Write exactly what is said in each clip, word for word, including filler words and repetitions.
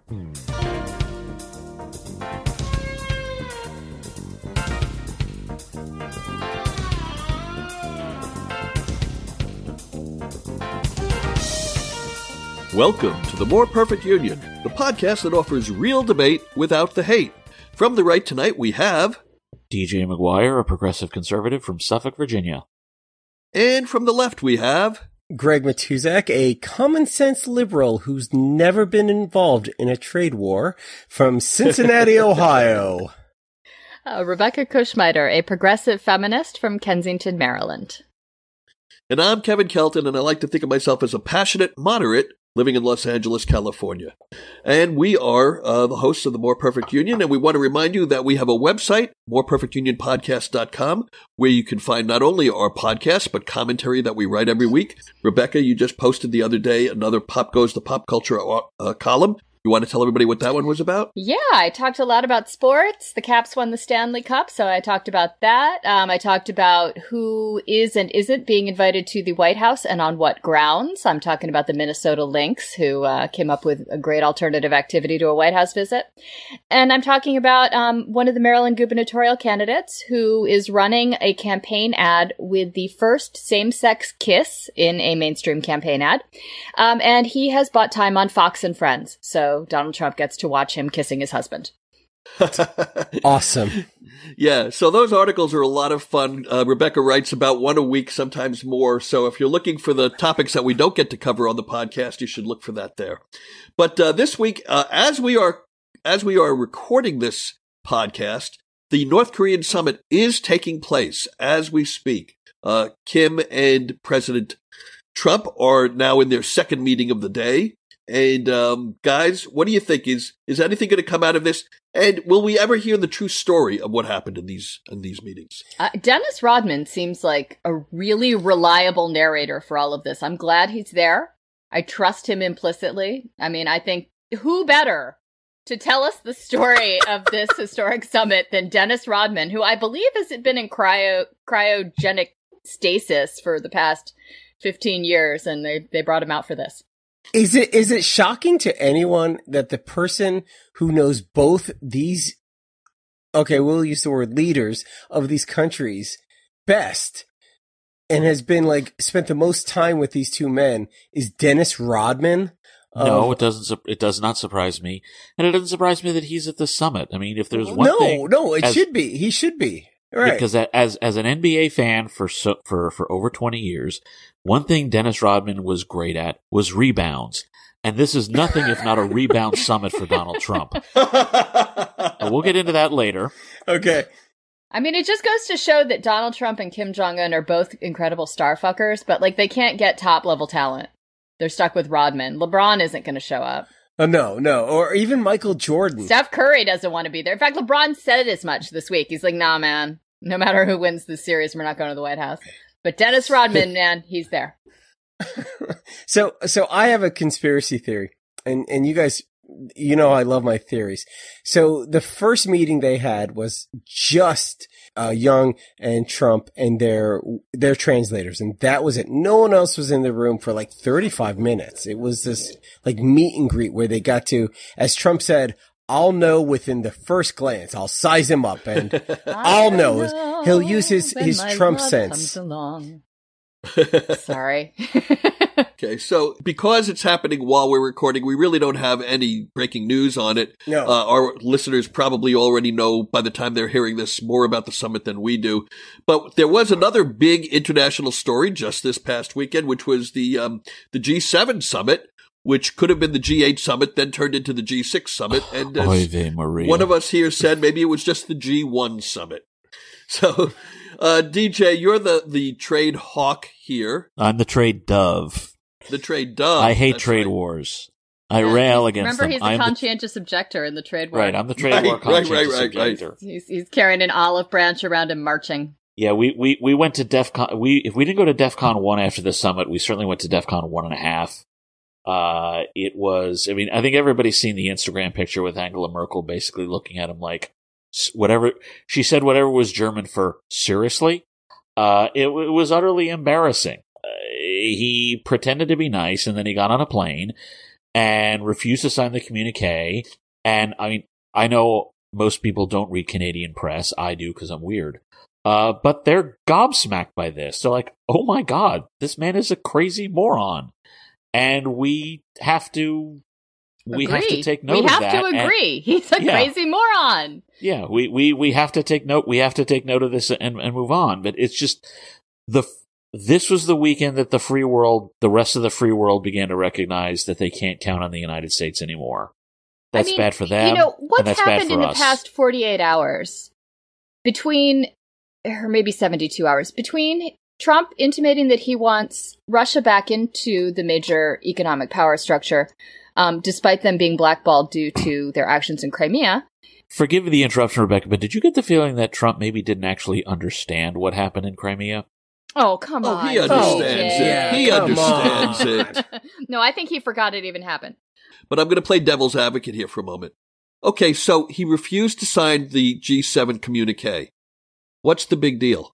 Welcome to the More Perfect Union, the podcast that offers real debate without the hate. From the right tonight, we have D J McGuire, a progressive conservative from Suffolk, Virginia. And from the left, we have Greg Matuzak, a common-sense liberal who's never been involved in a trade war from Cincinnati, Ohio. Uh, Rebecca Kushmiter, a progressive feminist from Kensington, Maryland. And I'm Kevin Kelton, and I like to think of myself as a passionate moderate living in Los Angeles, California. And we are uh, the hosts of the More Perfect Union, and we want to remind you that we have a website, more perfect union podcast dot com, where you can find not only our podcast, but commentary that we write every week. Rebecca, you just posted the other day another Pop Goes the Pop Culture uh, column. You want to tell everybody what that one was about? Yeah, I talked a lot about sports. The Caps won the Stanley Cup, so I talked about that. Um, I talked about who is and isn't being invited to the White House and on what grounds. I'm talking about the Minnesota Lynx, who uh, came up with a great alternative activity to a White House visit. And I'm talking about um, one of the Maryland gubernatorial candidates who is running a campaign ad with the first same-sex kiss in a mainstream campaign ad. Um, and he has bought time on Fox and Friends, so Donald Trump gets to watch him kissing his husband. Awesome. Yeah, so those articles are a lot of fun. Uh, Rebecca writes about one a week, sometimes more. So if you're looking for the topics that we don't get to cover on the podcast, you should look for that there. But uh, this week, uh, as we are as we are recording this podcast, the North Korean summit is taking place as we speak. Uh, Kim and President Trump are now in their second meeting of the day. And, um, guys, what do you think? Is, is anything going to come out of this? And will we ever hear the true story of what happened in these, in these meetings? Uh, Dennis Rodman seems like a really reliable narrator for all of this. I'm glad he's there. I trust him implicitly. I mean, I think who better to tell us the story of this historic summit than Dennis Rodman, who I believe has been in cryo, cryogenic stasis for the past fifteen years. And they, they brought him out for this. Is it is it shocking to anyone that the person who knows both these, okay, we'll use the word leaders of these countries best and has been like spent the most time with these two men is Dennis Rodman? No, Um, it doesn't. su- It does not surprise me, and it doesn't surprise me that he's at the summit. I mean, if there's one no, thing, no, it as- should be. He should be. Right. because a- as as an N B A fan for so, for for over twenty years, one thing Dennis Rodman was great at was rebounds, and this is nothing if not a rebound summit for Donald Trump. And we'll get into that later. Okay. I mean, it just goes to show that Donald Trump and Kim Jong-un are both incredible star fuckers, but like they can't get top level talent. They're stuck with Rodman. LeBron isn't going to show up. Oh, no, no. Or even Michael Jordan. Steph Curry doesn't want to be there. In fact, LeBron said as much this week. He's like, nah, man, no matter who wins this series, we're not going to the White House. But Dennis Rodman, man, he's there. So, so I have a conspiracy theory, and, and you guys, you know, I love my theories. So the first meeting they had was just, uh, Young and Trump and their, their translators. And that was it. No one else was in the room for like thirty-five minutes. It was this like meet and greet where they got to, as Trump said, I'll know within the first glance. I'll size him up and I'll know. He'll use his, his Trump sense. Sorry. Okay, so because it's happening while we're recording, we really don't have any breaking news on it. No. Uh, our listeners probably already know by the time they're hearing this more about the summit than we do. But there was another big international story just this past weekend, which was the um, the G seven summit, which could have been the G eight summit, then turned into the G six summit. And as Oy vey Maria. one of us here said, maybe it was just the G one summit. So, uh, D J, you're the, the trade hawk here. I'm the trade dove. The trade dove. I hate That's trade right. wars. I rail against Remember, them. he's a I'm the- conscientious objector in the trade war. right, I'm the trade Right, war right, right, conscientious right, right. objector. He's, he's carrying an olive branch around and marching. Yeah, we, we, we went to DEF CON. We, if we didn't go to DEF CON one after the summit, we certainly went to DEF CON one and a half. Uh, it was, I mean, I think everybody's seen the Instagram picture with Angela Merkel basically looking at him like, s- whatever, she said whatever was German for seriously. Uh, it, it was utterly embarrassing. Uh, he pretended to be nice and then he got on a plane and refused to sign the communique. And I mean, I know most people don't read Canadian press. I do because I'm weird. Uh, but they're gobsmacked by this. They're like, oh my God, this man is a crazy moron. And we have to, we agree. have to take note we of that. We have to agree. And, He's a yeah. crazy moron. Yeah, we, we, we have to take note, we have to take note of this and, and move on. But it's just, the, this was the weekend that the free world, the rest of the free world began to recognize that they can't count on the United States anymore. That's I mean, bad for them. You know, what's and that's happened bad for in the us. past forty-eight hours between, or maybe seventy-two hours, between Trump intimating that he wants Russia back into the major economic power structure, um, despite them being blackballed due to their actions in Crimea. Forgive the interruption, Rebecca, but did you get the feeling that Trump maybe didn't actually understand what happened in Crimea? Oh, come oh, on. he understands oh, it. yeah, he come understands on. it. No, I think he forgot it even happened. But I'm going to play devil's advocate here for a moment. Okay, so he refused to sign the G seven communique. What's the big deal?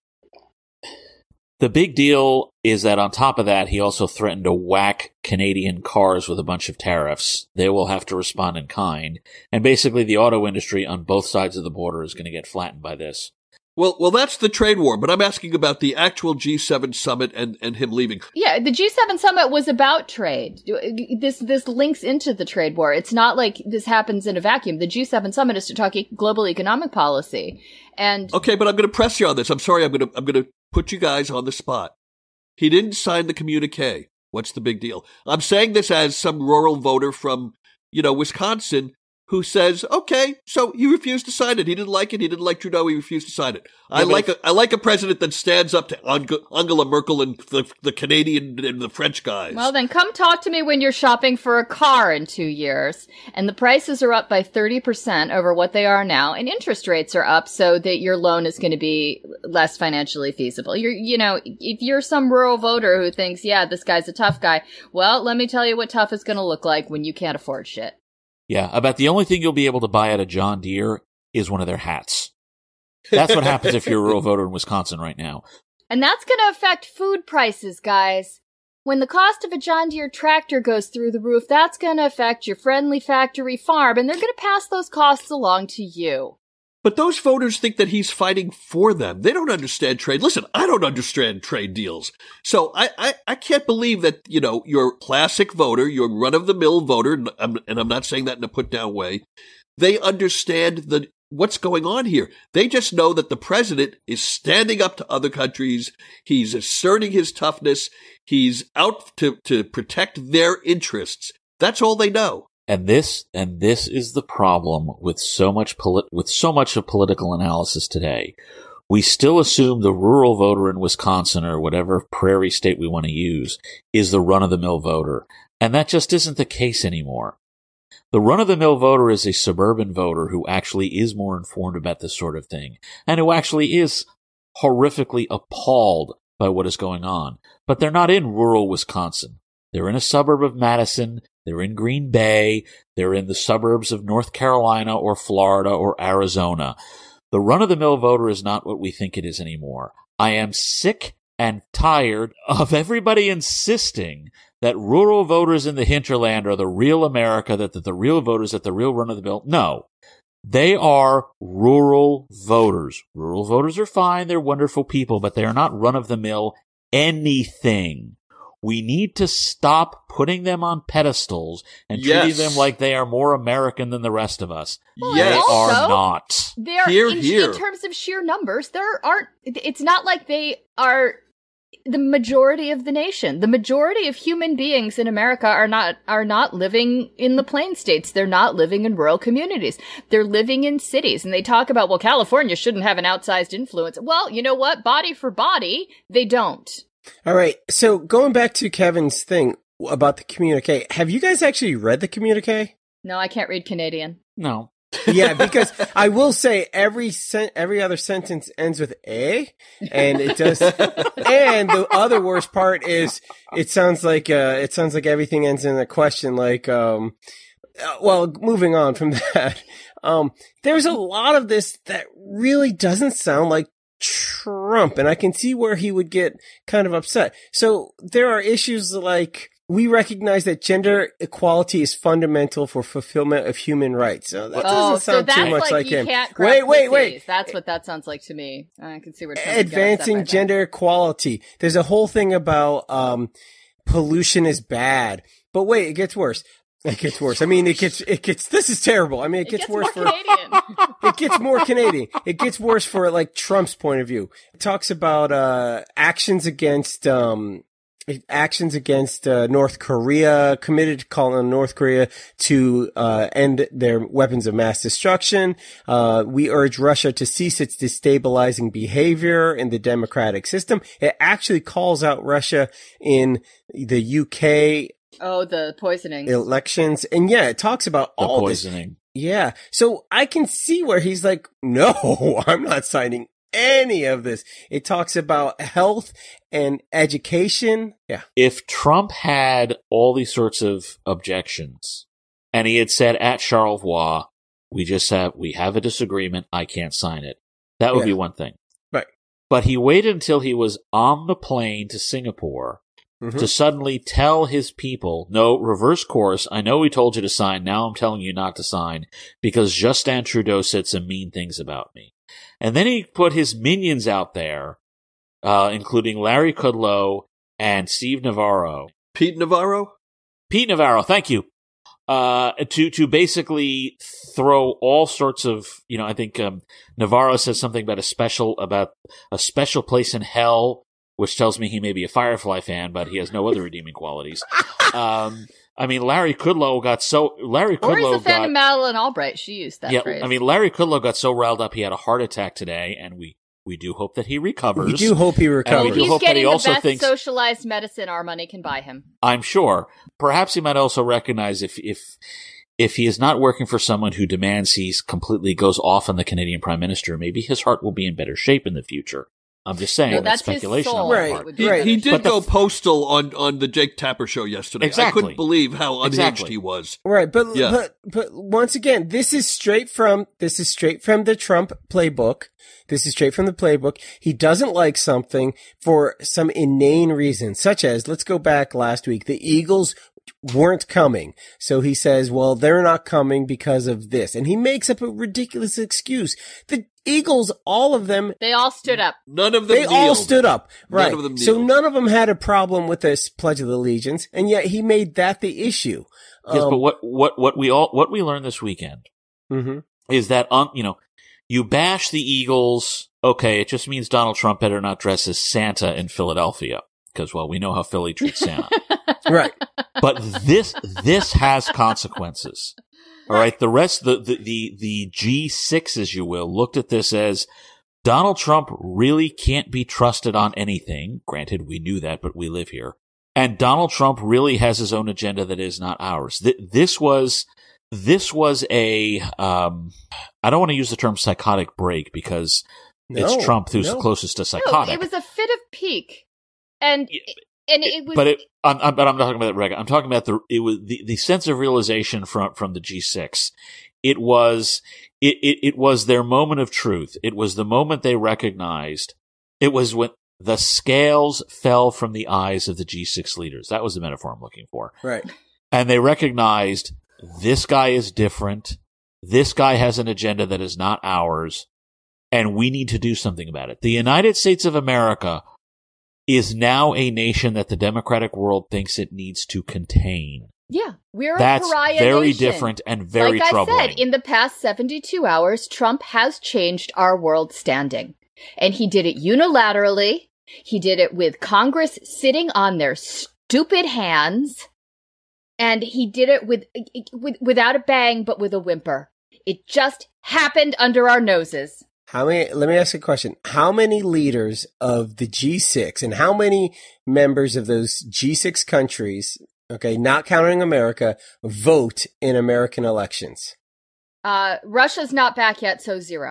The big deal is that on top of that, he also threatened to whack Canadian cars with a bunch of tariffs. They will have to respond in kind. And basically the auto industry on both sides of the border is going to get flattened by this. Well, well, that's the trade war, but I'm asking about the actual G seven summit and, and him leaving. Yeah, the G seven summit was about trade. This this links into the trade war. It's not like this happens in a vacuum. The G seven summit is to talk e- global economic policy. And Okay, but I'm going to press you on this. I'm sorry, I'm going to I'm going to put you guys on the spot. He didn't sign the communique. What's the big deal? I'm saying this as some rural voter from, you know, Wisconsin who says, okay, so he refused to sign it. He didn't like it. He didn't like Trudeau. He refused to sign it. Yeah, I like if- a I like a president that stands up to Angela Merkel and the, the Canadian and the French guys. Well, then come talk to me when you're shopping for a car in two years and the prices are up by thirty percent over what they are now and interest rates are up so that your loan is going to be less financially feasible. You're, you know, if you're some rural voter who thinks, yeah, this guy's a tough guy, well, let me tell you what tough is going to look like when you can't afford shit. Yeah, about the only thing you'll be able to buy at a John Deere is one of their hats. That's what happens if you're a rural voter in Wisconsin right now. And that's going to affect food prices, guys. When the cost of a John Deere tractor goes through the roof, that's going to affect your friendly factory farm, and they're going to pass those costs along to you. But those voters think that he's fighting for them. They don't understand trade. Listen, I don't understand trade deals. So I, I, I can't believe that, you know, your classic voter, your run-of-the-mill voter, and I'm, and I'm not saying that in a put-down way, they understand the what's going on here. They just know that the president is standing up to other countries. He's asserting his toughness. He's out to, to protect their interests. That's all they know. And this, and this is the problem with so much polit- with so much of political analysis today. We still assume the rural voter in Wisconsin or whatever prairie state we want to use is the run-of-the-mill voter. And that just isn't the case anymore. The run-of-the-mill voter is a suburban voter who actually is more informed about this sort of thing and who actually is horrifically appalled by what is going on. But they're not in rural Wisconsin. They're in a suburb of Madison. They're in Green Bay. They're in the suburbs of North Carolina or Florida or Arizona. The run-of-the-mill voter is not what we think it is anymore. I am sick and tired of everybody insisting that rural voters in the hinterland are the real America, that, that the real voters, that the real run-of-the-mill. No. They are rural voters. Rural voters are fine. They're wonderful people, but they are not run-of-the-mill anything. We need to stop putting them on pedestals and yes. treating them like they are more American than the rest of us. Well, They yes. are also, not. They're Here, in, here. in terms of sheer numbers, there aren't, it's not like they are the majority of the nation. The majority of human beings in America are not, are not living in the plain states. They're not living in rural communities. They're living in cities. And they talk about, well, California shouldn't have an outsized influence. Well, you know what? Body for body, they don't. All right. So going back to Kevin's thing about the communique, have you guys actually read the communique? No, I can't read Canadian. No. Yeah, because I will say every sen- every other sentence ends with a, and it does. And the other worst part is it sounds like uh, it sounds like everything ends in a question. Like, um, uh, well, moving on from that, um, there's a lot of this that really doesn't sound like Trump, and I can see where he would get kind of upset. So there are issues like we recognize that gender equality is fundamental for fulfillment of human rights. So that doesn't oh, sound so that's too much like, like you him. Can't grab wait, wait, wait. pussies. That's what that sounds like to me. I can see where Trump advancing gender equality. There's a whole thing about um pollution is bad. But wait, it gets worse. It gets worse. I mean, it gets, it gets, this is terrible. I mean, it, it gets, gets worse more for, Canadian. it gets more Canadian. It gets worse for like Trump's point of view. It talks about, uh, actions against, um, actions against, uh, North Korea, committed to calling on North Korea to, uh, end their weapons of mass destruction. Uh, we urge Russia to cease its destabilizing behavior in the democratic system. It actually calls out Russia in the U K, Oh, the poisoning. elections. And yeah, it talks about The all poisoning. this. Yeah. So I can see where he's like, no, I'm not signing any of this. It talks about health and education. Yeah. If Trump had all these sorts of objections and he had said at Charlevoix, we just have, we have a disagreement, I can't sign it, that would Yeah. be one thing. Right. But he waited until he was on the plane to Singapore Mhm. to suddenly tell his people, no, reverse course. I know we told you to sign. Now I'm telling you not to sign because Justin Trudeau said some mean things about me. And then he put his minions out there, uh, including Larry Kudlow and Steve Navarro. Pete Navarro? Pete Navarro, thank you. Uh, to, to basically throw all sorts of, you know, I think, um, Navarro says something about a special, about a special place in hell, which tells me he may be a Firefly fan, but he has no other redeeming qualities. Um, I mean, Larry Kudlow got so, Larry or he's Kudlow a fan got, of Madeleine Albright. She used that yeah, phrase. I mean, Larry Kudlow got so riled up he had a heart attack today, and we, we do hope that he recovers. We do hope he recovers. we do he's hope that getting he also the best thinks- socialized medicine our money can buy him. I'm sure. Perhaps he might also recognize if, if, if he is not working for someone who demands he completely goes off on the Canadian Prime Minister, maybe his heart will be in better shape in the future. I'm just saying, No, that's that's his speculation soul. on my Right, part. Would be He, right. he better. did But the go f- postal on, on the Jake Tapper show yesterday. Exactly. I couldn't believe how unhinged Exactly. he was. Right, but Yeah. but but once again, this is straight from this is straight from the Trump playbook. This is straight from the playbook. He doesn't like something for some inane reason, such as, let's go back last week, the Eagles weren't coming. So he says, well, they're not coming because of this. And he makes up a ridiculous excuse. The Eagles, all of them, They all stood up. None of them they all kneeled. stood up. None Right. of them So kneeled. none of them had a problem with this Pledge of Allegiance. And yet he made that the issue. Yes, Um, but what, what, what we all, what we learned this weekend mhm. is that, on, you know, you bash the Eagles. Okay. It just means Donald Trump better not dress as Santa in Philadelphia. Cause, well, we know how Philly treats Santa. Right. But this, this has consequences. All right. The rest, the, the, the, the G six, as you will, looked at this as Donald Trump really can't be trusted on anything. Granted, we knew that, but we live here. And Donald Trump really has his own agenda that is not ours. Th- this was, this was a, um, I don't want to use the term psychotic break because No, it's Trump who's no. the closest to No, psychotic. it was a fit of pique. And, Yeah, and it was, but it, I'm, I'm, but I'm not talking about that, Rega. I'm talking about the, it was the, the sense of realization from, from the G six. It was, it, it, it was their moment of truth. It was the moment they recognized. It was when the scales fell from the eyes of the G six leaders. That was the metaphor I'm looking for. Right. And they recognized this guy is different. This guy has an agenda that is not ours. And we need to do something about it. The United States of America is now a nation that the democratic world thinks it needs to contain. yeah, we're That's a pariah very nation. different and very like troubling. I said, in the past seventy-two hours, Trump has changed our world standing. And he did it unilaterally. He did it with Congress sitting on their stupid hands. And he did it with, with without a bang, but with a whimper. It just happened under our noses. How many, let me ask you a question. How many leaders of the G six and how many members of those G six countries, okay, not counting America, vote in American elections? Uh, Russia's not back yet, so zero.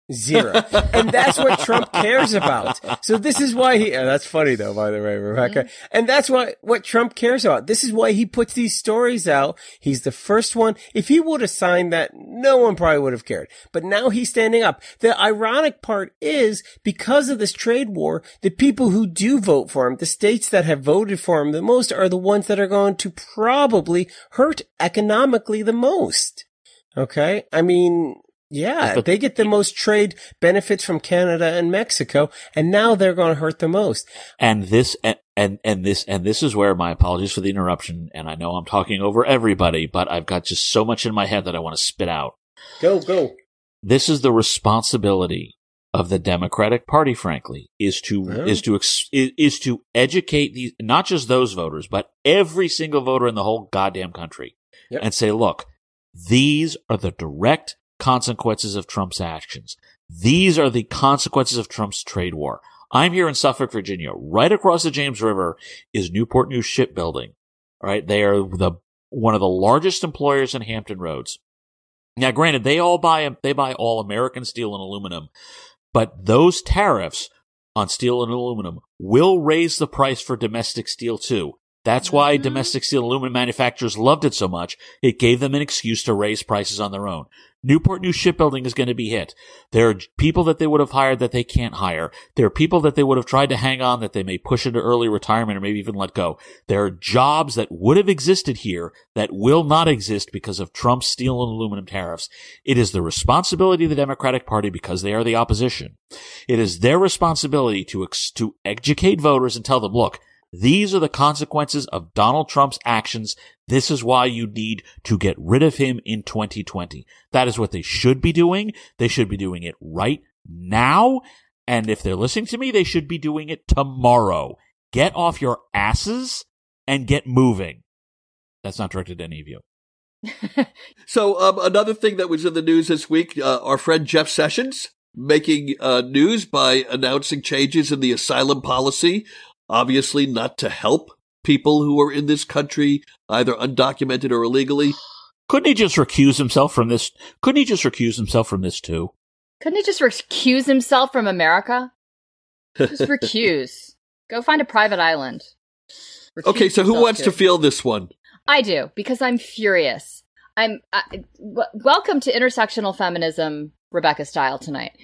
Zero. And that's what Trump cares about. So this is why he, and that's funny though, by the way, Rebecca. And that's what, what Trump cares about. This is why he puts these stories out. He's the first one. If he would have signed that, no one probably would have cared. But now he's standing up. The ironic part is because of this trade war, the people who do vote for him, the states that have voted for him the most are the ones that are going to probably hurt economically the most. Okay. I mean, yeah, they get the most trade benefits from Canada and Mexico, and now they're going to hurt the most. And this, and, and, and this, and this is where my apologies for the interruption. And I know I'm talking over everybody, but I've got just so much in my head that I want to spit out. Go, go. This is the responsibility of the Democratic Party, frankly, is to, yeah. is to, is to educate these, not just those voters, but every single voter in the whole goddamn country, yep. and say, look, these are the direct consequences of Trump's actions. These are the consequences of Trump's trade war. I'm here in Suffolk, Virginia. Right across the James River is Newport News Shipbuilding. All right. They are the, one of the largest employers in Hampton Roads. Now, granted, they all buy, they buy all American steel and aluminum, but those tariffs on steel and aluminum will raise the price for domestic steel too. That's mm-hmm. why domestic steel and aluminum manufacturers loved it so much. It gave them an excuse to raise prices on their own. Newport News Shipbuilding is going to be hit. There are people that they would have hired that they can't hire. There are people that they would have tried to hang on that they may push into early retirement or maybe even let go. There are jobs that would have existed here that will not exist because of Trump's steel and aluminum tariffs. It is the responsibility of the Democratic Party, because they are the opposition. It is their responsibility to ex- to educate voters and tell them, look, these are the consequences of Donald Trump's actions. This is why you need to get rid of him in twenty twenty. That is what they should be doing. They should be doing it right now. And if they're listening to me, they should be doing it tomorrow. Get off your asses and get moving. That's not directed at any of you. So um, another thing that was in the news this week, uh, our friend Jeff Sessions making uh, news by announcing changes in the asylum policy. Obviously not to help people who are in this country, either undocumented or illegally. Couldn't he just recuse himself from this? Couldn't he just recuse himself from this too? Couldn't he just recuse himself from America? Just recuse. Go find a private island. Recuse okay, so who wants to. to feel this one? I do, because I'm furious. I'm uh, w- welcome to intersectional feminism, Rebecca style tonight.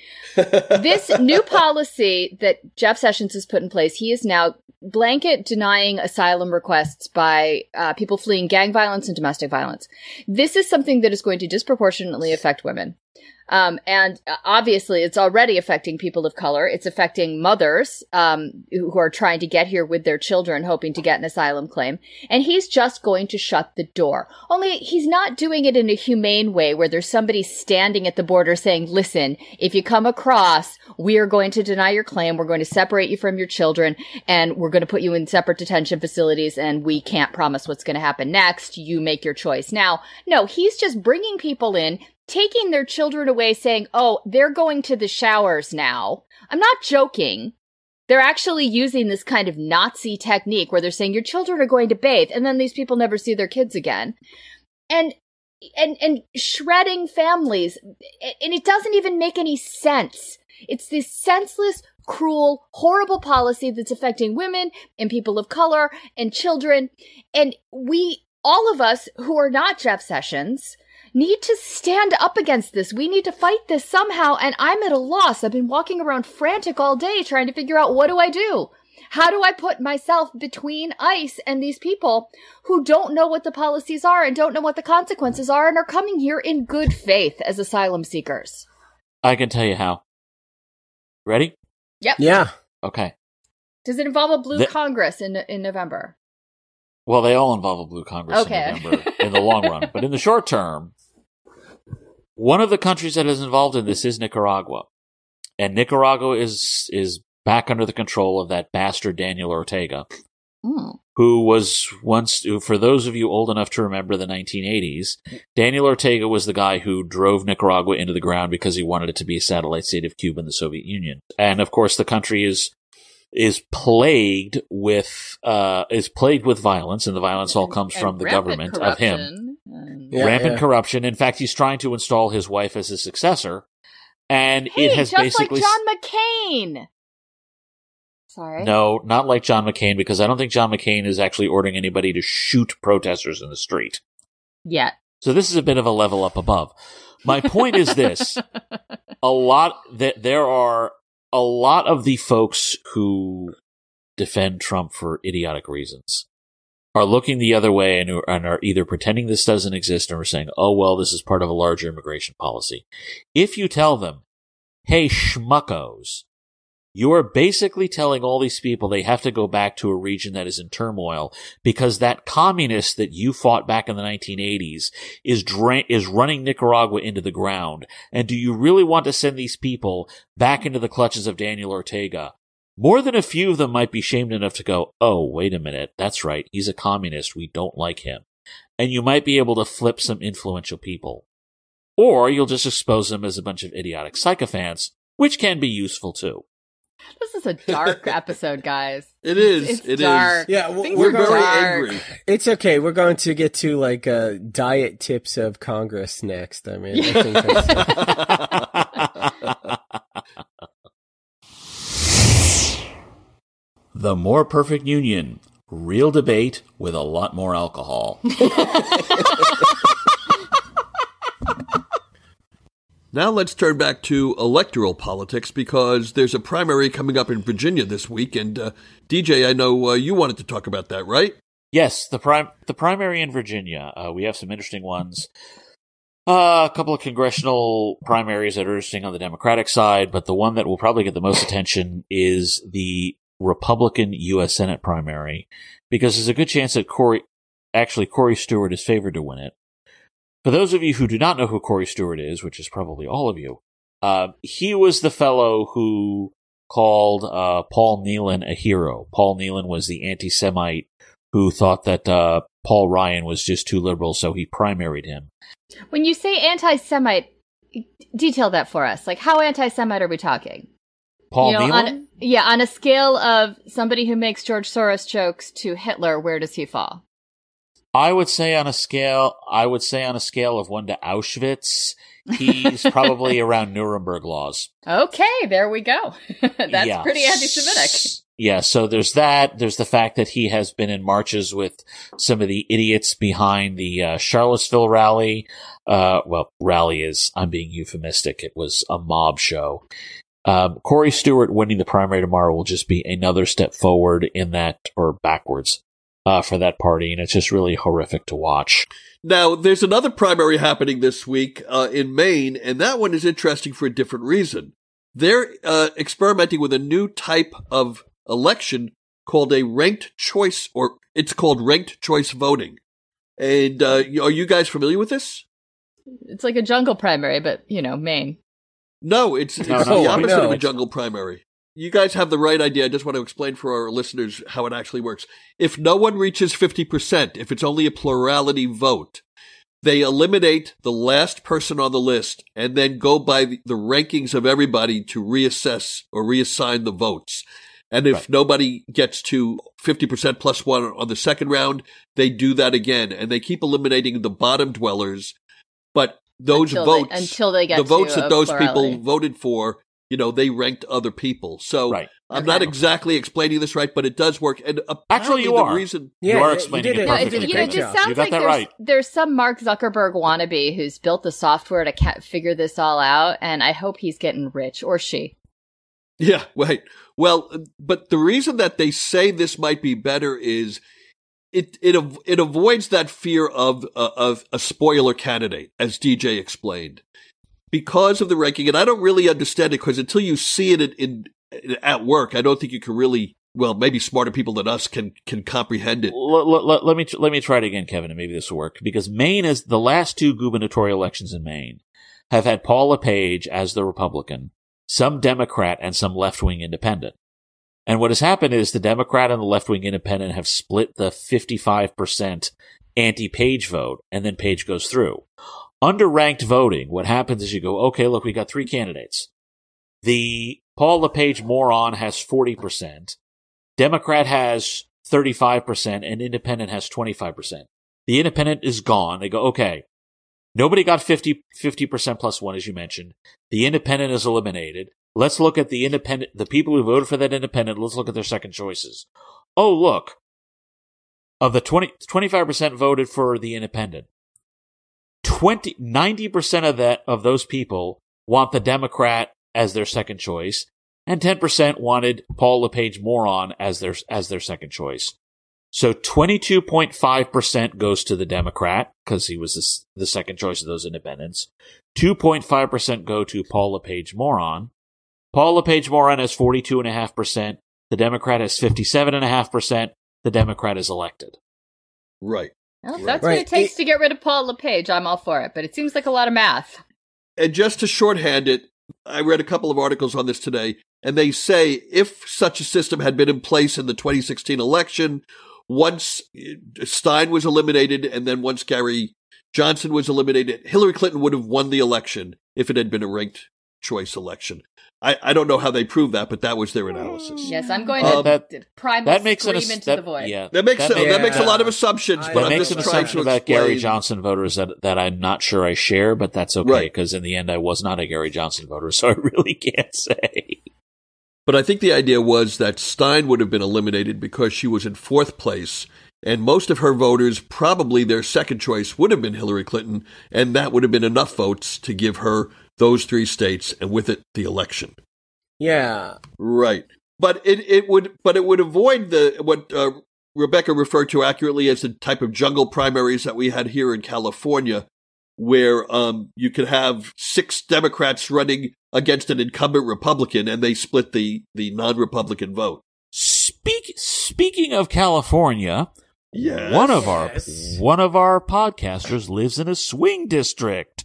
This new policy that Jeff Sessions has put in place, he is now blanket denying asylum requests by uh, people fleeing gang violence and domestic violence. This is something that is going to disproportionately affect women. Um, and obviously it's already affecting people of color. It's affecting mothers, um, who are trying to get here with their children, hoping to get an asylum claim. And he's just going to shut the door. Only he's not doing it in a humane way where there's somebody standing at the border saying, listen, if you come across, we are going to deny your claim. We're going to separate you from your children, and we're going to put you in separate detention facilities, and we can't promise what's going to happen next. You make your choice. Now, no, he's just bringing people in, taking their children away, saying, oh, they're going to the showers now. I'm not joking. They're actually using this kind of Nazi technique where they're saying your children are going to bathe, and then these people never see their kids again. And and and shredding families. And it doesn't even make any sense. It's this senseless, cruel, horrible policy that's affecting women and people of color and children. And we, all of us who are not Jeff Sessions, need to stand up against this. We need to fight this somehow, and I'm at a loss. I've been walking around frantic all day trying to figure out, what do I do? How do I put myself between ICE and these people who don't know what the policies are and don't know what the consequences are and are coming here in good faith as asylum seekers? I can tell you how. Ready? Yep. Yeah. Okay. Does it involve a blue the- Congress in in November? Well, they all involve a blue Congress okay. in November in the long run. But in the short term, one of the countries that is involved in this is Nicaragua. And Nicaragua is is back under the control of that bastard Daniel Ortega, mm. who was once, for those of you old enough to remember the nineteen eighties, Daniel Ortega was the guy who drove Nicaragua into the ground because he wanted it to be a satellite state of Cuba and the Soviet Union. And of course, the country is is plagued with uh is plagued with violence, and the violence all comes and, from and the government corruption. of him. And... Yeah, rampant yeah. corruption. In fact, he's trying to install his wife as his successor. And hey, it has just basically. like John McCain! Sorry. No, not like John McCain, because I don't think John McCain is actually ordering anybody to shoot protesters in the street. Yet. So this is a bit of a level up above. My point is this. A lot that there are a lot of the folks who defend Trump for idiotic reasons are looking the other way and, and are either pretending this doesn't exist or are saying, oh, well, this is part of a larger immigration policy. If you tell them, hey, schmuckos, you are basically telling all these people they have to go back to a region that is in turmoil because that communist that you fought back in the nineteen eighties is dra- is running Nicaragua into the ground. And do you really want to send these people back into the clutches of Daniel Ortega? More than a few of them might be shamed enough to go, oh, wait a minute, that's right, he's a communist, we don't like him. And you might be able to flip some influential people. Or you'll just expose them as a bunch of idiotic sycophants, which can be useful too. This is a dark episode, guys. It is. It's it dark. is. Yeah, w- Things We're are very dark. angry. It's okay. We're going to get to like uh, diet tips of Congress next. I mean, I think that's... The More Perfect Union. Real debate with a lot more alcohol. Now let's turn back to electoral politics because there's a primary coming up in Virginia this week. And uh, D J, I know uh, you wanted to talk about that, right? Yes, the prim- the primary in Virginia. Uh, we have some interesting ones. Uh, a couple of congressional primaries that are interesting on the Democratic side, but the one that will probably get the most attention is the Republican U S Senate primary, because there's a good chance that Corey, actually Corey Stewart is favored to win it. For those of you who do not know who Corey Stewart is, which is probably all of you, uh, he was the fellow who called uh, Paul Nehlen a hero. Paul Nehlen was the anti-Semite who thought that uh, Paul Ryan was just too liberal, so he primaried him. When you say anti-Semite, detail that for us. Like, how anti-Semite are we talking? Paul you know, Nehlen? on, yeah, on a scale of somebody who makes George Soros jokes to Hitler, where does he fall? I would say on a scale, I would say on a scale of one to Auschwitz, he's probably around Nuremberg laws. Okay, there we go. That's Yeah. pretty anti-Semitic. Yeah, so there's that. There's the fact that he has been in marches with some of the idiots behind the uh, Charlottesville rally. Uh, well, rally is, I'm being euphemistic. It was a mob show. Um, Corey Stewart winning the primary tomorrow will just be another step forward in that, or backwards, uh, for that party. And it's just really horrific to watch. Now, there's another primary happening this week uh, in Maine, and that one is interesting for a different reason. They're uh, experimenting with a new type of election called a ranked choice, or it's called ranked choice voting. And uh, are you guys familiar with this? It's like a jungle primary, but, you know, Maine. No, it's, it's No, the no, opposite no. of a jungle primary. You guys have the right idea. I just want to explain for our listeners how it actually works. If no one reaches fifty percent, if it's only a plurality vote, they eliminate the last person on the list and then go by the, the rankings of everybody to reassess or reassign the votes. And if Right. nobody gets to fifty percent plus one on the second round, they do that again. And they keep eliminating the bottom dwellers. But those Until votes, they, until they get the votes to that a those plurality. people voted for, you know, they ranked other people. So Right. I'm Okay. not exactly explaining this right, but it does work. And Actually, you apparently the are. reason, Yeah, you are yeah, explaining you it did No, it. it's, perfectly. you know, it Great just job. sounds You got like that there's, right. there's some Mark Zuckerberg wannabe who's built the software to ca- figure this all out, and I hope he's getting rich, or she. yeah, right. Well, but the reason that they say this might be better is it it av- it avoids that fear of uh, of a spoiler candidate, as D J explained, because of the ranking. And I don't really understand it because until you see it in, in at work, I don't think you can really. Well, maybe smarter people than us can can comprehend it. Let, let, let me let me try it again, Kevin, and maybe this will work. Because Maine is the last two gubernatorial elections in Maine have had Paul LePage as the Republican, some Democrat, and some left-wing independent. And what has happened is the Democrat and the left-wing independent have split the fifty-five percent anti-Page vote, and then Page goes through. Under ranked voting, what happens is you go, okay, look, we got three candidates. The Paul LePage moron has forty percent. Democrat has thirty-five percent and independent has twenty-five percent. The independent is gone. They go, okay, Nobody got fifty, fifty percent plus one, as you mentioned. The independent is eliminated. Let's look at the independent, the people who voted for that independent. Let's look at their second choices. Oh, look. Of the twenty, twenty-five percent voted for the independent. twenty, ninety percent of that, of those people want the Democrat as their second choice, and ten percent wanted Paul LePage Moron as their, as their second choice. So twenty-two point five percent goes to the Democrat, because he was the, the second choice of those independents. two point five percent go to Paul LePage Moron. Paul LePage Moron has forty-two point five percent. The Democrat has fifty-seven point five percent. The Democrat is elected. Right. Well, if right. that's what Right. it takes It- to get rid of Paul LePage, I'm all for it. But it seems like a lot of math. And just to shorthand it, I read a couple of articles on this today, and they say if such a system had been in place in the twenty sixteen election, once Stein was eliminated and then once Gary Johnson was eliminated, Hillary Clinton would have won the election if it had been a ranked choice election. I, I don't know how they proved that, but that was their analysis. Yes, I'm going Um, to that- primal That makes scream an ass- into that, the void. Yeah, That makes that that, makes- that makes a lot of Yeah. assumptions, I- but that I'm makes just an trying assumption to about Gary explain- Johnson voters that, that I'm not sure I share, but that's okay, Right. because in the end I was not a Gary Johnson voter, so I really can't say. But I think the idea was that Stein would have been eliminated because she was in fourth place, and most of her voters, probably their second choice, would have been Hillary Clinton, and that would have been enough votes to give her those three states, and with it, the election. Yeah. Right. But it, it would but it would avoid the what uh, Rebecca referred to accurately as the type of jungle primaries that we had here in California, where um, you could have six Democrats running against an incumbent Republican, and they split the, the non-Republican vote. Speak, speaking of California, Yes. one of our Yes. one of our podcasters lives in a swing district.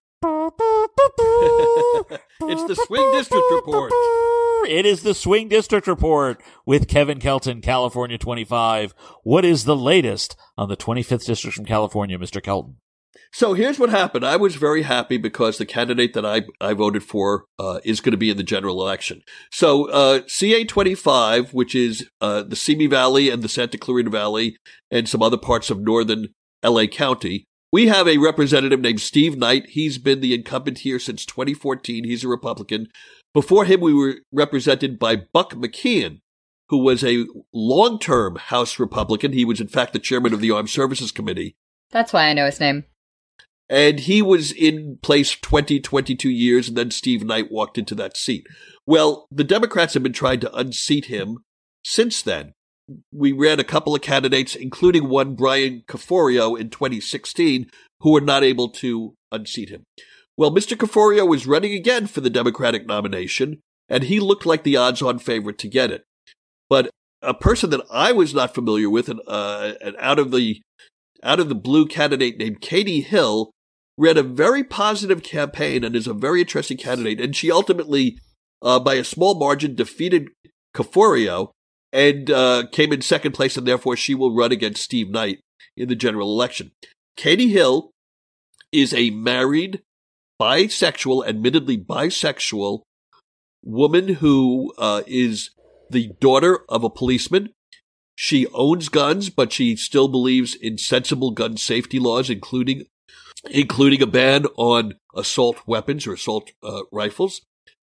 It's the Swing District Report. It is the Swing District Report with Kevin Kelton, California twenty-five. What is the latest on the twenty-fifth District from California, Mister Kelton? So here's what happened. I was very happy because the candidate that I, I voted for uh, is going to be in the general election. So uh, C A twenty-five, which is uh, the Simi Valley and the Santa Clarita Valley and some other parts of northern L A County, we have a representative named Steve Knight. He's been the incumbent here since twenty fourteen. He's a Republican. Before him, we were represented by Buck McKeon, who was a long-term House Republican. He was, in fact, the chairman of the Armed Services Committee. That's why I know his name. And he was in place twenty, twenty-two years, and then Steve Knight walked into that seat. Well, the Democrats have been trying to unseat him since then. We ran a couple of candidates, including one, Brian Caforio, in twenty sixteen, who were not able to unseat him. Well, Mister Caforio was running again for the Democratic nomination, and he looked like the odds-on favorite to get it. But a person that I was not familiar with, and uh, an out of the out of the blue candidate named Katie Hill, ran a very positive campaign and is a very interesting candidate. And she ultimately, uh, by a small margin, defeated Caforio and uh, came in second place, and therefore she will run against Steve Knight in the general election. Katie Hill is a married, bisexual, admittedly bisexual woman who uh, is the daughter of a policeman. She owns guns, but she still believes in sensible gun safety laws, including including a ban on assault weapons or assault uh, rifles.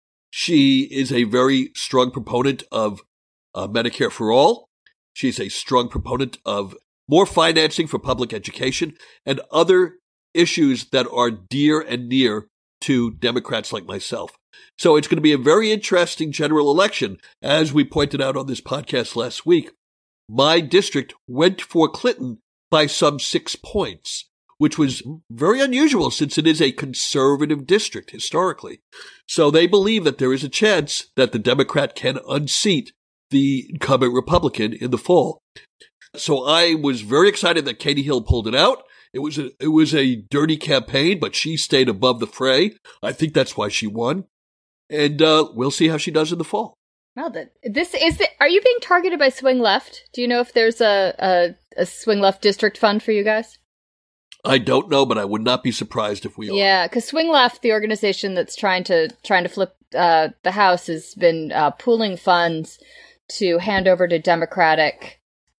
She is a very strong proponent of uh, Medicare for all. She's a strong proponent of more financing for public education and other issues that are dear and near to Democrats like myself. So it's going to be a very interesting general election. As we pointed out on this podcast last week, my district went for Clinton by some six points, which was very unusual since it is a conservative district historically. So they believe that there is a chance that the Democrat can unseat the incumbent Republican in the fall. So I was very excited that Katie Hill pulled it out. It was a, it was a dirty campaign, but she stayed above the fray. I think that's why she won. And uh, we'll see how she does in the fall. Well, the, this is the, are you being targeted by Swing Left? Do you know if there's a, a, a Swing Left district fund for you guys? I don't know, but I would not be surprised if we are. Yeah, because Swing Left, the organization that's trying to trying to flip uh, the House, has been uh, pooling funds to hand over to Democratic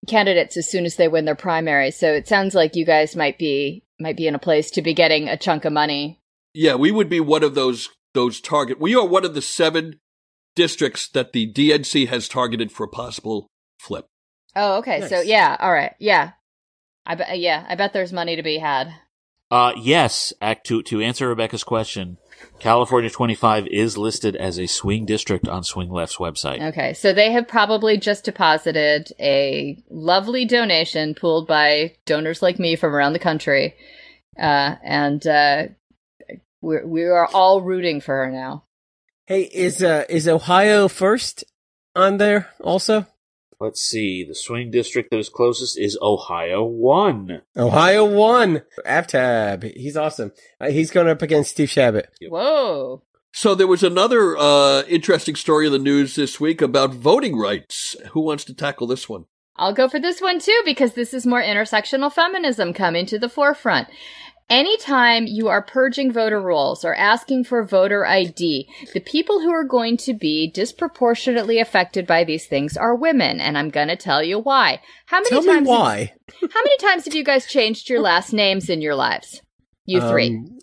candidates as soon as they win their primary. So it sounds like you guys might be might be in a place to be getting a chunk of money. Yeah, we would be one of those those target. We are one of the seven districts that the D N C has targeted for a possible flip. Oh, okay. Nice. So yeah, all right, yeah. I bet. Yeah, I bet there's money to be had. Uh, yes, act to to answer Rebecca's question, California twenty-five is listed as a swing district on Swing Left's website. Okay, so they have probably just deposited a lovely donation pooled by donors like me from around the country, uh, and uh, we're, we are all rooting for her now. Hey, is uh, is Ohio first on there also? Let's see. The swing district that is closest is Ohio one. Ohio won. Aftab. He's awesome. Uh, he's going up against Steve Shabbat. Whoa. So there was another uh, interesting story in the news this week about voting rights. Who wants to tackle this one? I'll go for this one too, because this is more intersectional feminism coming to the forefront. Anytime you are purging voter rolls or asking for voter I D, the people who are going to be disproportionately affected by these things are women, and I'm going to tell you why. How many Tell times me why. Have, how many times have you guys changed your last names in your lives? You three. Um,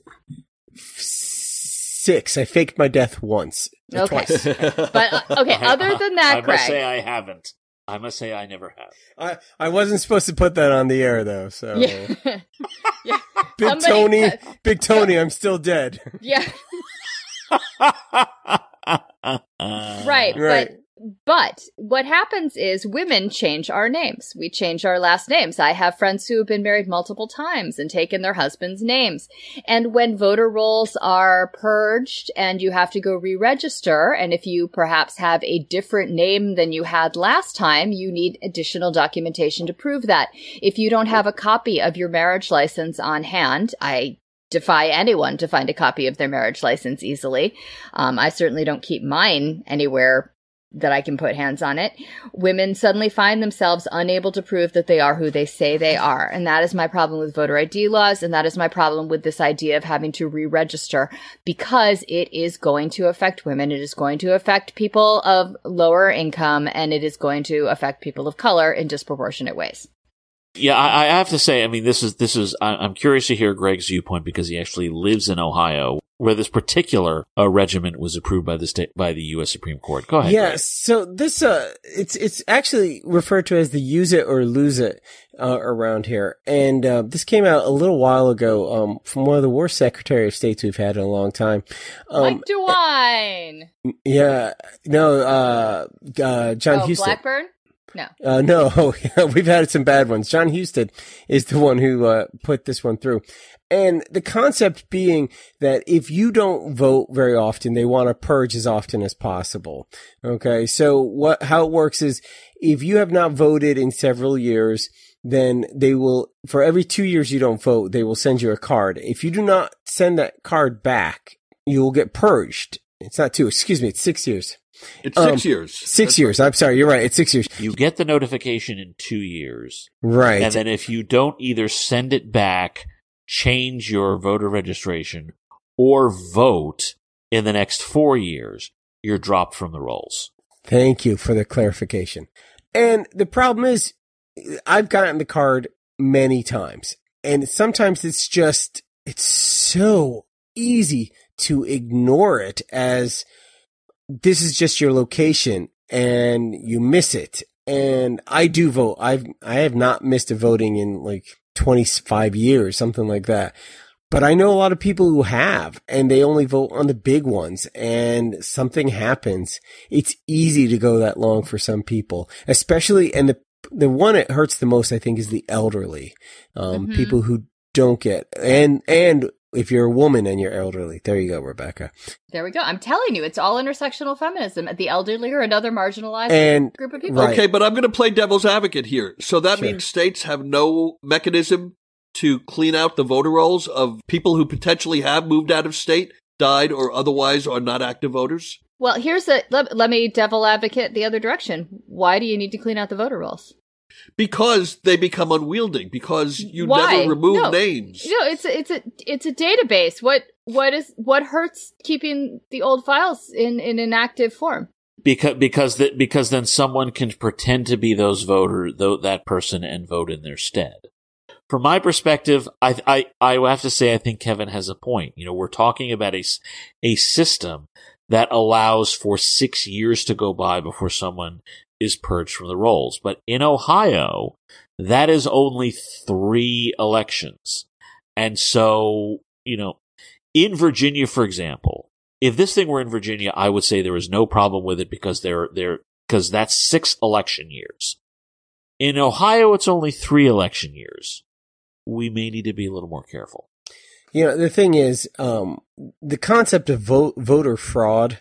six. I faked my death once. Or Okay. Twice. But uh, okay, other than that, I Craig. must say I haven't. I must say I never have. I, I wasn't supposed to put that on the air though, so Yeah. Yeah. Big Somebody Tony, said- Big Tony, I'm still dead. Yeah. Right. Right. But but what happens is women change our names. We change our last names. I have friends who have been married multiple times and taken their husband's names. And when voter rolls are purged and you have to go re-register, and if you perhaps have a different name than you had last time, you need additional documentation to prove that. If you don't have a copy of your marriage license on hand, I defy anyone to find a copy of their marriage license easily. Um, I certainly don't keep mine anywhere that I can put hands on it. Women suddenly find themselves unable to prove that they are who they say they are. And that is my problem with voter I D laws. And that is my problem with this idea of having to re-register, because it is going to affect women. It is going to affect people of lower income, and it is going to affect people of color in disproportionate ways. Yeah, I, I have to say, I mean, this is, this is, I, I'm curious to hear Greg's viewpoint because he actually lives in Ohio, where this particular uh, regiment was approved by the state, by the U S Supreme Court. Go ahead. Yeah, Greg. so this, uh, it's, it's actually referred to as the use it or lose it, uh, around here. And, uh, this came out a little while ago, um, from one of the worst Secretary of States we've had in a long time. Um, Mike DeWine. yeah, no, uh, uh, John Oh, Huston. Blackburn? No. Uh, no, we've had some bad ones. John Huston is the one who, uh, put this one through. And the concept being that if you don't vote very often, they want to purge as often as possible. Okay. So what, how it works is if you have not voted in several years, then they will, for every two years you don't vote, they will send you a card. If you do not send that card back, you will get purged. It's not two, excuse me, it's six years. It's six Um, years. Six That's years. I'm sorry. You're right. It's six years. You get the notification in two years. Right. And then if you don't either send it back, change your voter registration, or vote in the next four years, you're dropped from the rolls. Thank you for the clarification. And the problem is, I've gotten the card many times, and sometimes it's just, it's so easy to ignore it as this is just your location and you miss it. And I do vote. I've, I have not missed a voting in like twenty-five years, something like that. But I know a lot of people who have, and they only vote on the big ones, and something happens. It's easy to go that long for some people, especially, and the, the one it hurts the most, I think, is the elderly, um, Mhm. people who don't get, and, and if you're a woman and you're elderly. There you go, Rebecca. There we go. I'm telling you, it's all intersectional feminism. The elderly are another marginalized And- group of people. right. Okay, but I'm going to play devil's advocate here. So that Sure. means states have no mechanism to clean out the voter rolls of people who potentially have moved out of state, died, or otherwise are not active voters? Well, here's a let, let me devil advocate the other direction. Why do you need to clean out the voter rolls? Because they become unwieldy, because you Why? never remove No. names. You know, it's a, it's a it's a database. What what is what hurts keeping the old files in in an active form? because because that because then someone can pretend to be those voter though that person and vote in their stead. From my perspective, I I I have to say I think Kevin has a point. You know, we're talking about a a system that allows for six years to go by before someone is purged from the rolls. But in Ohio, that is only three elections. And so, you know, in Virginia, for example, if this thing were in Virginia, I would say there is no problem with it because they're, they're, because that's six election years. In Ohio, it's only three election years. We may need to be a little more careful. You know, the thing is, um, the concept of vote, voter fraud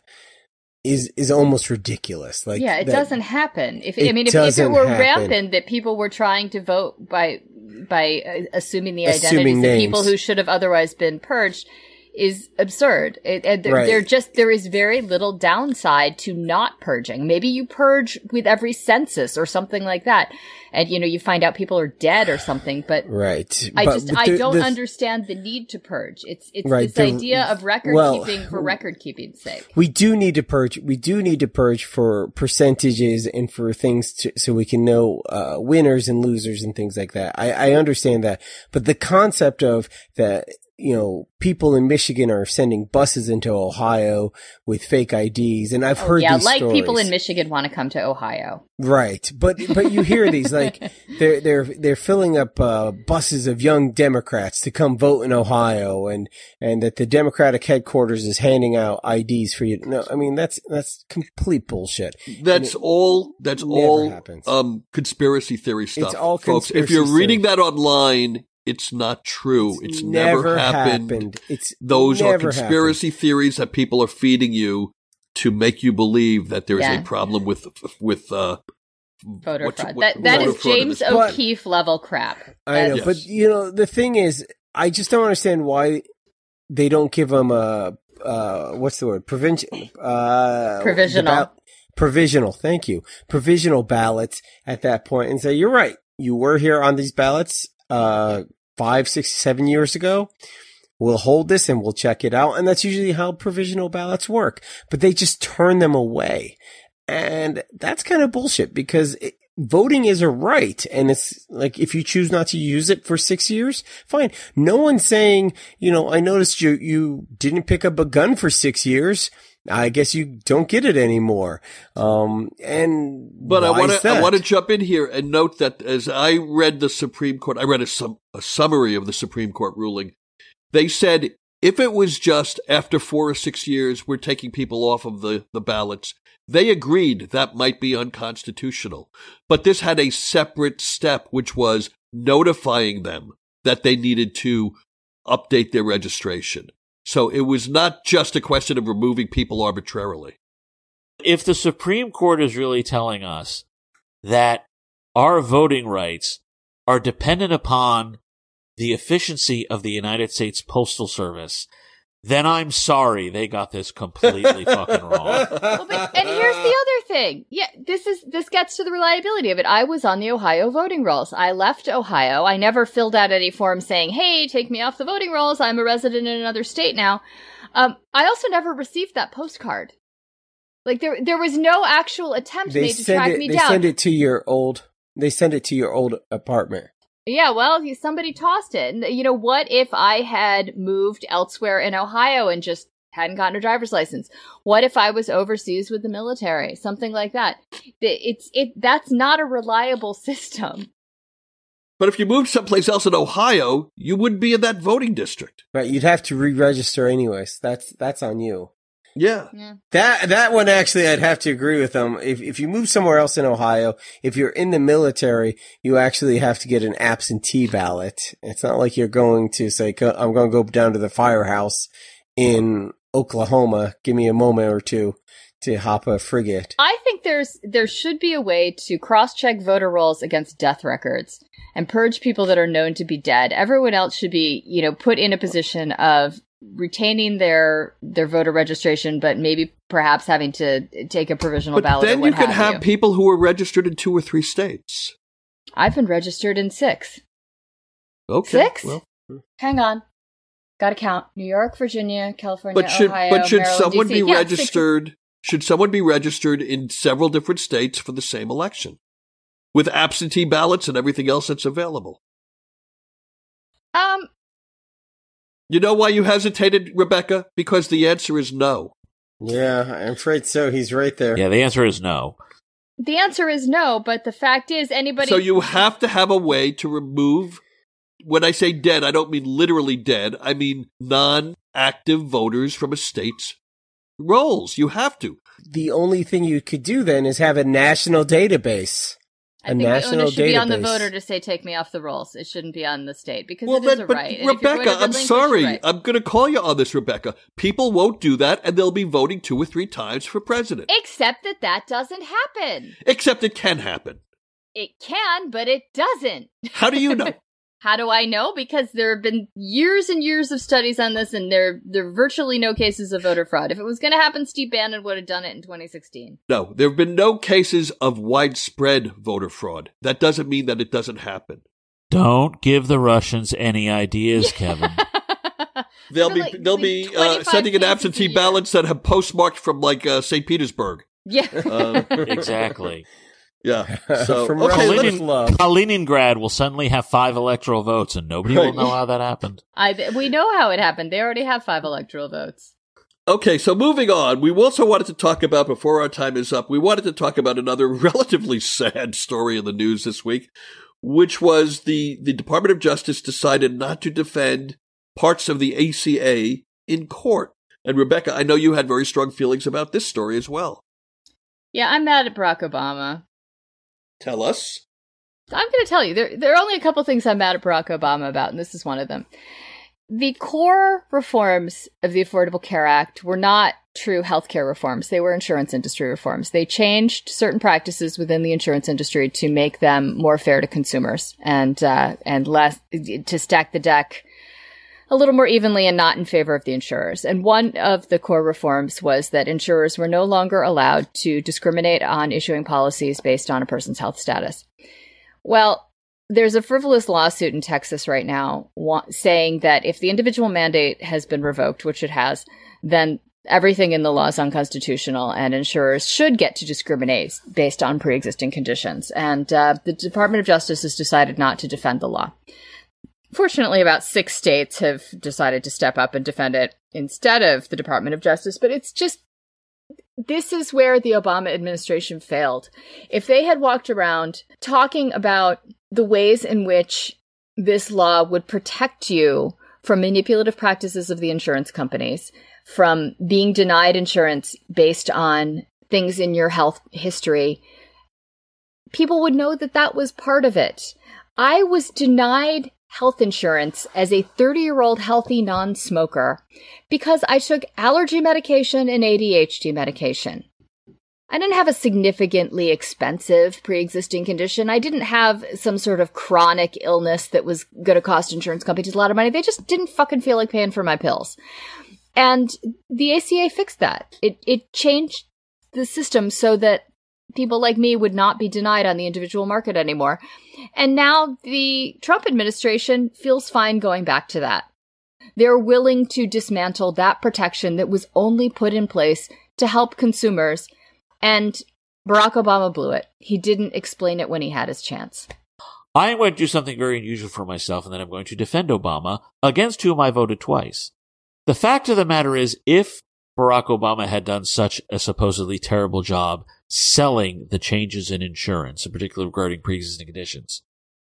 is is almost ridiculous. Like, yeah, it that, doesn't happen. If it I mean, if, if it were happen. rampant that people were trying to vote by by uh, assuming the Assuming identities names. of people who should have otherwise been purged, is absurd. It, it, there, Right. there just there is very little downside to not purging. Maybe you purge with every census or something like that, and you know you find out people are dead or something. But Right. I But just the- I don't the- understand the need to purge. It's it's Right, this the- idea of record well, keeping for record keeping's sake. We do need to purge. We do need to purge for percentages and for things to, so we can know uh, winners and losers and things like that. I, I understand that, but the concept of that, you know, people in Michigan are sending buses into Ohio with fake I Ds, and I've Oh, heard yeah, these like stories. people in Michigan want to come to Ohio. Right, but but you hear these like they're they're they're filling up uh, buses of young Democrats to come vote in Ohio, and and that the Democratic headquarters is handing out I Ds for you. No, I mean that's that's complete bullshit. That's And it all. That's never all. happens. Um, conspiracy theory stuff. all folks. If conspiracy you're reading theory. that online, it's not true. It's, never, happened. It's Those are never conspiracy theories that people are feeding you to make you believe that there's Yeah. a problem with with uh, Voter what's- fraud. what- that that voter is fraud in James this- But- O'Keefe level crap. I know, Yes. but you know the thing is, I just don't understand why they don't give them a uh, what's the word? Provincial, uh, Provisional. the ba- provisional. Thank you. Provisional ballots at that point, and say you're right. You were here on these ballots uh, five, six, seven years ago. We'll hold this and we'll check it out, and that's usually how provisional ballots work. But they just turn them away, and that's kind of bullshit because. It, Voting is a right, and it's like if you choose not to use it for six years, fine. No one's saying, you know, I noticed you you didn't pick up a gun for six years. I guess you don't get it anymore. Um, and But I why want is to I that? want to jump in here and note that as I read the Supreme Court, I read a, sum, a summary of the Supreme Court ruling. They said if it was just after four or six years, we're taking people off of the, the ballots. They agreed that might be unconstitutional, but this had a separate step, which was notifying them that they needed to update their registration. So it was not just a question of removing people arbitrarily. If the Supreme Court is really telling us that our voting rights are dependent upon the efficiency of the United States Postal Service, then I'm sorry they got this completely fucking wrong. Well, but, and here's the other thing. Yeah, this is this gets to the reliability of it. I was on the Ohio voting rolls. I left Ohio. I never filled out any form saying, "Hey, take me off the voting rolls. I'm a resident in another state now." Um, I also never received that postcard. Like there, there was no actual attempt they made to send track it. me They down. send it to your old. They send it to your old apartment. Yeah, well, you- somebody tossed it. And, you know, what if I had moved elsewhere in Ohio and just hadn't gotten a driver's license? What if I was overseas with the military? Something like that. It's it. That's not a reliable system. But if you moved someplace else in Ohio, you wouldn't be in that voting district. Right, you'd have to re-register anyways. That's that's on you. Yeah. Yeah. That that one actually, I'd have to agree with them. If if you move somewhere else in Ohio, if you're in the military, you actually have to get an absentee ballot. It's not like you're going to say, "I'm going to go down to the firehouse in Oklahoma. Give me a moment or two to hop a frigate." I think there's there should be a way to cross-check voter rolls against death records and purge people that are known to be dead. Everyone else should be, you know, put in a position of retaining their their voter registration, but maybe perhaps having to take a provisional But ballot. then or you what could have have you. people who are registered in two or three states. I've been registered in six. Okay. Six? Well, Hang on. Gotta count. New York, Virginia, California, but should Ohio, but should Maryland, someone D C. be Yeah, registered should someone be registered in several different states for the same election with absentee ballots and everything else that's available? Um, You know why you hesitated, Rebecca? Because the answer is no. Yeah, I'm afraid so. He's right there. Yeah, the answer is no. the answer is no, but the fact is anybody... So you have to have a way to remove, when I say dead, I don't mean literally dead. I mean non-active voters from a state's rolls. You have to. The only thing you could do then is have a national database. I a think national the onus should be on the database. voter to say, take me off the rolls. It shouldn't be on the state, because Well, it is then, a but right. And if you're going Rebecca, to I'm relinquish sorry. a right- I'm going to call you on this, Rebecca. People won't do that, and they'll be voting two or three times for president. Except that that doesn't happen. Except it can happen. It can, but it doesn't. How do you know? How do I know? Because there have been years and years of studies on this, and there, there are virtually no cases of voter fraud. If it was going to happen, Steve Bannon would have done it in twenty sixteen. No, there have been no cases of widespread voter fraud. That doesn't mean that it doesn't happen. Don't give the Russians any ideas, Kevin. They'll For be like- they'll like be uh, twenty-five sending in cases a absentee year. ballots that have postmarked from like uh, Saint Petersburg. Yeah. Um, Exactly. yeah. So From okay, Russia let's, with love. Kaliningrad will suddenly have five electoral votes, and nobody will Right. know how that happened. I, we know how it happened. They already have five electoral votes. okay. So moving on, we also wanted to talk about before our time is up. We wanted to talk about another relatively sad story in the news this week, which was the the Department of Justice decided not to defend parts of the A C A in court. And Rebecca, I know you had very strong feelings about this story as well. Yeah, I'm mad at Barack Obama. Tell us. I'm going to tell you, there, there are only a couple things I'm mad at Barack Obama about, and this is one of them. The core reforms of the Affordable Care Act were not true healthcare reforms. They were insurance industry reforms. They changed certain practices within the insurance industry to make them more fair to consumers and uh, and less to stack the deck a little more evenly and not in favor of the insurers. And one of the core reforms was that insurers were no longer allowed to discriminate on issuing policies based on a person's health status. Well, there's a frivolous lawsuit in Texas right now wa- saying that if the individual mandate has been revoked, which it has, then everything in the law is unconstitutional and insurers should get to discriminate based on pre-existing conditions. And uh, the Department of Justice has decided not to defend the law. Fortunately, about six states have decided to step up and defend it instead of the Department of Justice, but it's just, this is where the Obama administration failed. If they had walked around talking about the ways in which this law would protect you from manipulative practices of the insurance companies, from being denied insurance based on things in your health history, people would know that that was part of it. I was denied health insurance as a thirty-year-old healthy non-smoker because I took allergy medication and A D H D medication. I didn't have a significantly expensive pre-existing condition. I didn't have some sort of chronic illness that was going to cost insurance companies a lot of money. They just didn't fucking feel like paying for my pills. And the A C A fixed that. It it changed the system so that people like me would not be denied on the individual market anymore. And now the Trump administration feels fine going back to that. They're willing to dismantle that protection that was only put in place to help consumers. And Barack Obama blew it. He didn't explain it when he had his chance. I am going to do something very unusual for myself, and then I'm going to defend Obama, against whom I voted twice. The fact of the matter is, if Barack Obama had done such a supposedly terrible job selling the changes in insurance, in particular regarding pre-existing conditions,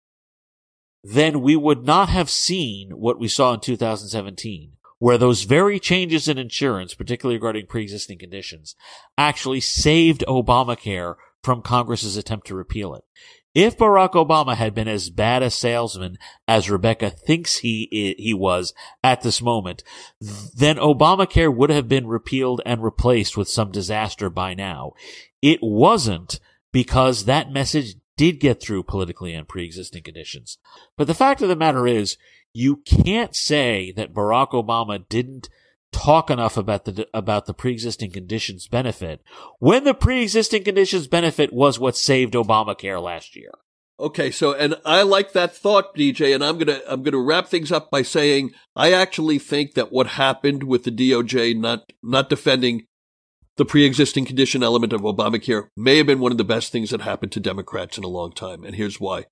then we would not have seen what we saw in two thousand seventeen, where those very changes in insurance, particularly regarding pre-existing conditions, actually saved Obamacare from Congress's attempt to repeal it. If Barack Obama had been as bad a salesman as Rebecca thinks he he was at this moment, then Obamacare would have been repealed and replaced with some disaster by now. It wasn't, because that message did get through politically on pre-existing conditions. But the fact of the matter is, you can't say that Barack Obama didn't talk enough about the about the pre-existing conditions benefit when the pre-existing conditions benefit was what saved Obamacare last year. Okay, so and I like that thought, D J, and I'm gonna I'm gonna wrap things up by saying I actually think that what happened with the D O J not not defending the pre-existing condition element of Obamacare may have been one of the best things that happened to Democrats in a long time. And here's why.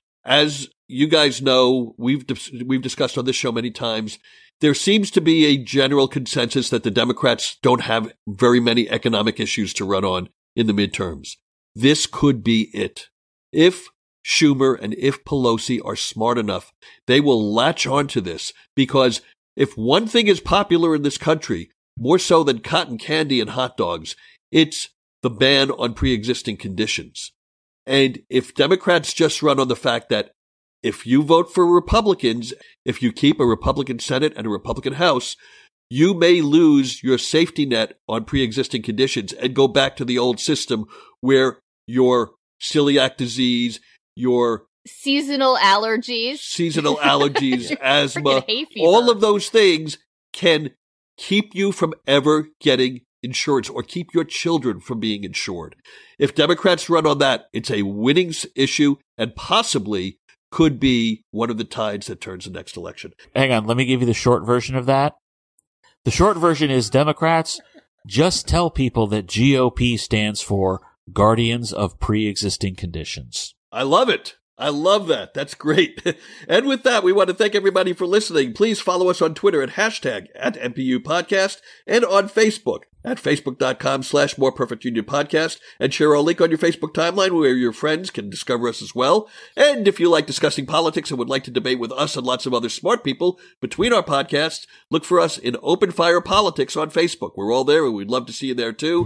As you guys know, we've we've discussed on this show many times, there seems to be a general consensus that the Democrats don't have very many economic issues to run on in the midterms. This could be it. If Schumer and if Pelosi are smart enough, they will latch onto this, because if one thing is popular in this country, more so than cotton candy and hot dogs, it's the ban on pre-existing conditions. And if Democrats just run on the fact that if you vote for Republicans, if you keep a Republican Senate and a Republican House, you may lose your safety net on pre-existing conditions and go back to the old system where your celiac disease, your seasonal allergies, seasonal allergies, asthma, all of those things can keep you from ever getting insurance or keep your children from being insured. If Democrats run on that, it's a winning issue and possibly could be one of the tides that turns the next election. Hang on, let me give you the short version of that. The short version is Democrats, just tell people that G O P stands for Guardians of Pre-Existing Conditions. I love it. I love that. That's great. And with that, we want to thank everybody for listening. Please follow us on Twitter at hashtag at M P U Podcast and on Facebook at facebook.com slash More Perfect Union Podcast, and share our link on your Facebook timeline where your friends can discover us as well. And if you like discussing politics and would like to debate with us and lots of other smart people between our podcasts, look for us in Open Fire Politics on Facebook. We're all there and we'd love to see you there too.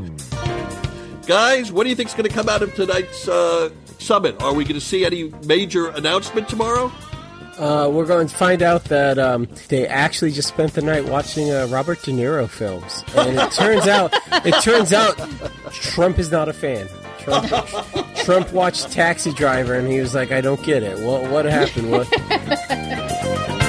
Hmm. Guys, what do you think is going to come out of tonight's uh, summit? Are we going to see any major announcement tomorrow? Uh, we're going to find out that um, they actually just spent the night watching uh, Robert De Niro films, and it turns out it turns out Trump is not a fan. Trump, Trump watched Taxi Driver, and he was like, "I don't get it. What what happened? What?"